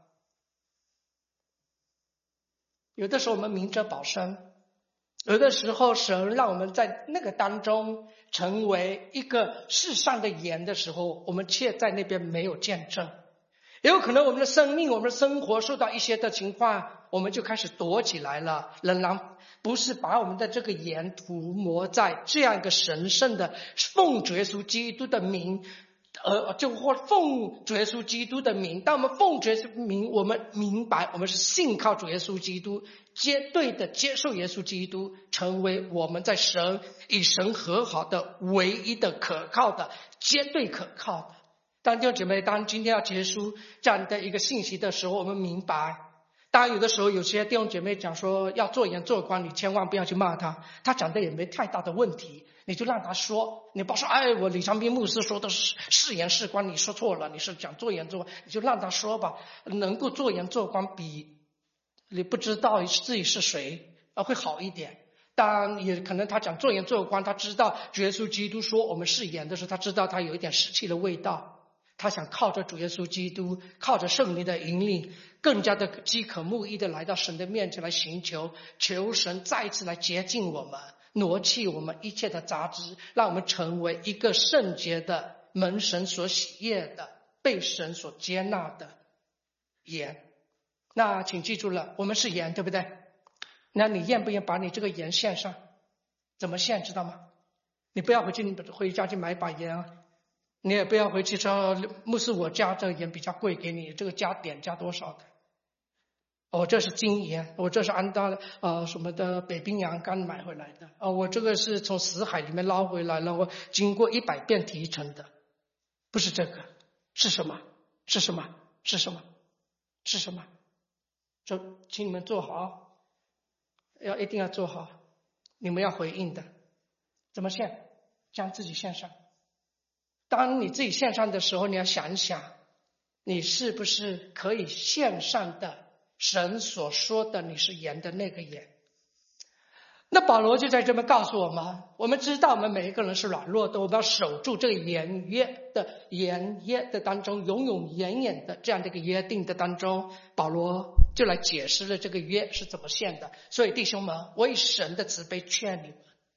有的时候我们明哲保身，有的时候神让我们在那个当中成为一个世上的盐的时候，我们却在那边没有见证。也有可能我们的生命、我们的生活受到一些的情况，我们就开始躲起来了，仍然不是把我们的这个盐涂抹在这样一个神圣的奉主耶稣基督的名，或奉主耶稣基督的名。当我们奉主耶稣名，我们明白我们是信靠主耶稣基督，绝对的接受耶稣基督，成为我们在神与神和好的唯一的可靠的、绝对可靠的。当弟兄姐妹，当今天要结束这样的一个信息的时候，我们明白，当然有的时候有些弟兄姐妹讲说要做盐做光，你千万不要去骂他，他讲的也没太大的问题，你就让他说，你不说我李长斌牧师说的是盐是光，你说错了，你是讲做盐做光，你就让他说吧。能够做盐做光比你不知道自己是谁会好一点。当然也可能他讲做盐做光，他知道主耶稣基督说我们是盐的时候，他知道他有一点失去了味道，他想靠着主耶稣基督，靠着圣灵的引领，更加的饥渴慕义的来到神的面前来寻求，求神再一次来洁净我们，挪去我们一切的杂质，让我们成为一个圣洁的、蒙神所喜悦的、被神所接纳的盐。那请记住了，我们是盐，对不对？那你愿不愿把你这个盐献上？怎么献知道吗？你不要回家去买把盐啊，你也不要回去说牧师我家这个盐比较贵，给你这个加多少的。这是精盐，我这是按照什么的北冰洋刚买回来的。我这个是从死海里面捞回来了，我经过100遍提成的。不是这个，是什么？是什么？是什么？是什么？就请你们做好，一定要做好，你们要回应的。怎么献？将自己献上。当你自己献上的时候，你要想一想，你是不是可以献上的神所说的你是盐的那个盐。那保罗就在这边告诉我们，我们知道我们每一个人是软弱的，我们要守住这个盐约的当中，永永远远的这样的一个约定的当中，保罗就来解释了这个约是怎么献的。所以弟兄们，我以神的慈悲劝你们，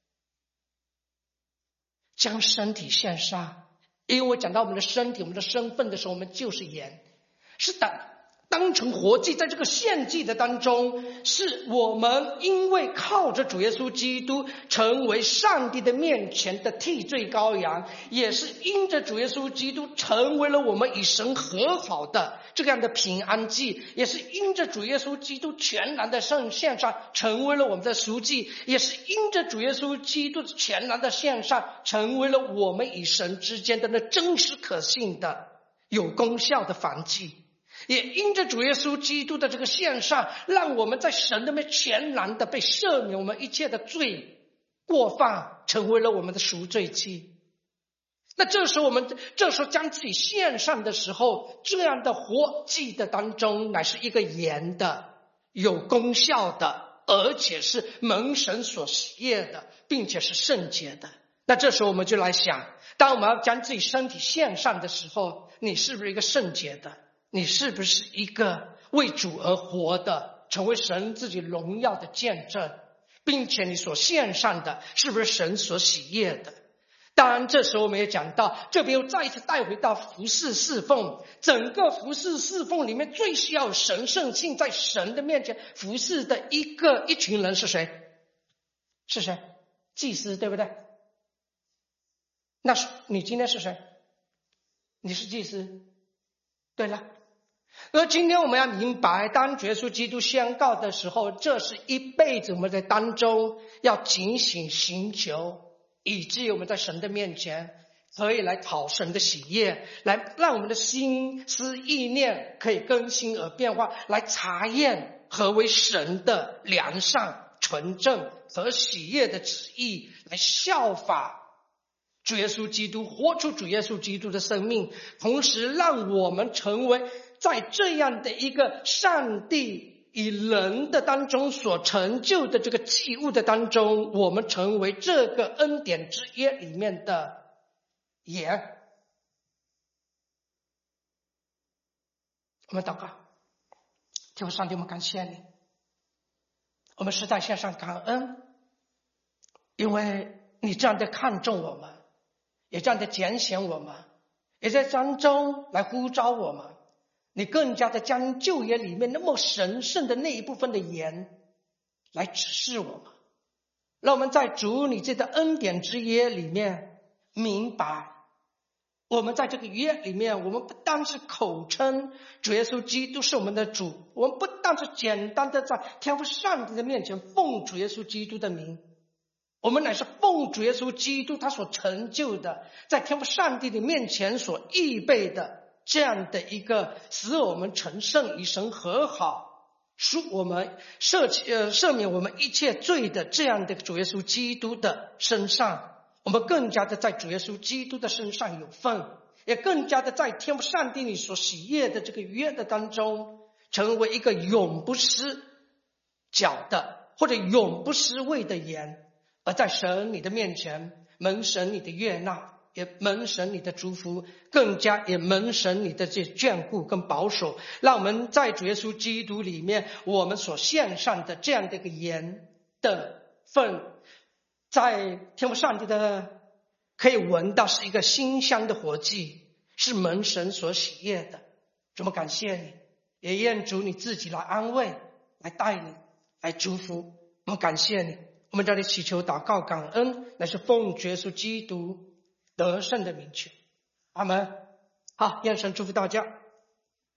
将身体献上。因为我讲到我们的身体、我们的身份的时候，我们就是盐，是当成活祭，在这个献祭的当中，是我们因为靠着主耶稣基督成为上帝的面前的替罪羔羊，也是因着主耶稣基督成为了我们与神和好的这样的平安祭，也是因着主耶稣基督全然的献上成为了我们的赎祭，也是因着主耶稣基督全然的献上成为了我们与神之间的那真实可信的有功效的燔祭，也因着主耶稣基督的这个献上，让我们在神的面全然的被赦免我们一切的罪过犯，成为了我们的赎罪祭。那这时候将自己献上的时候，这样的活祭的当中乃是一个盐的有功效的，而且是蒙神所喜悦的，并且是圣洁的。那这时候我们就来想，当我们要将自己身体献上的时候，你是不是一个圣洁的？你是不是一个为主而活的，成为神自己荣耀的见证，并且你所献上的是不是神所喜悦的？当然这时候我们也讲到，这边又再一次带回到服事侍奉。整个服事侍奉里面最需要神圣性，在神的面前服事的一群人是谁？是谁？祭司，对不对？那你今天是谁？你是祭司。对了， 而今天我们要明白，当主耶稣基督宣告的时候，这是一辈子我们在当中要警醒寻求，以至于我们在神的面前可以来讨神的喜悦，来让我们的心思意念可以更新而变化，来查验何为神的良善、纯正和喜悦的旨意，来效法主耶稣基督，活出主耶稣基督的生命，同时让我们成为在这样的一个上帝以人的当中所成就的这个祭物的当中，我们成为这个恩典之约里面的盐。我们祷告，天父上帝，我们感谢你，我们实在献上感恩，因为你这样的看重我们，也这样的拣选我们，也在当中来呼召我们，你更加的将旧约里面那么神圣的那一部分的盐来指示我们，让我们在主你这个恩典之约里面明白，我们在这个约里面，我们不单是口称主耶稣基督是我们的主，我们不单是简单的在天父上帝的面前奉主耶稣基督的名，我们乃是奉主耶稣基督他所成就的，在天父上帝的面前所预备的这样的一个使我们成圣与神和好，恕我们赦免我们一切罪的这样的主耶稣基督的身上，我们更加的在主耶稣基督的身上有份，也更加的在天父上帝你所喜悦的这个约的当中，成为一个永不失脚的或者永不失味的盐，而在神你的面前蒙神你的悦纳，也蒙神你的祝福，更加也蒙神你的这眷顾跟保守，让我们在主耶稣基督里面我们所献上的这样的一个盐的份，在天父上帝的可以闻到是一个馨香的活祭，是蒙神所喜悦的。主，我们感谢你，也愿主你自己来安慰，来带领，来祝福。我们感谢你，我们这里祈求祷告感恩，乃是奉主耶稣基督得胜的名求，阿们。好，愿神祝福大家。